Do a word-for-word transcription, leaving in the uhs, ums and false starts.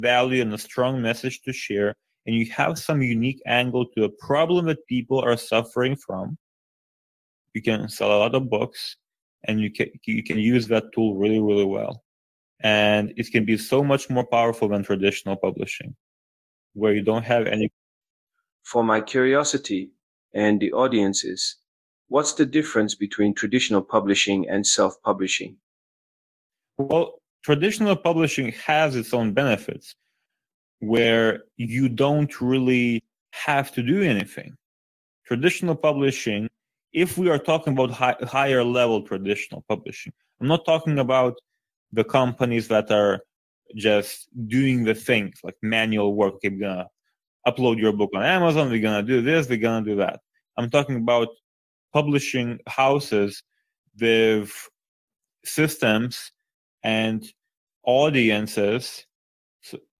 value and a strong message to share, and you have some unique angle to a problem that people are suffering from, you can sell a lot of books, and you can you can use that tool really, really well. And it can be so much more powerful than traditional publishing, where you don't have any. For my curiosity and the audience's, what's the difference between traditional publishing and self-publishing? Well, traditional publishing has its own benefits, where you don't really have to do anything. Traditional publishing, if we are talking about high, higher level traditional publishing, I'm not talking about the companies that are just doing the things like manual work. Okay, we're gonna upload your book on Amazon, we're gonna do this, we're gonna do that. I'm talking about publishing houses with systems and audiences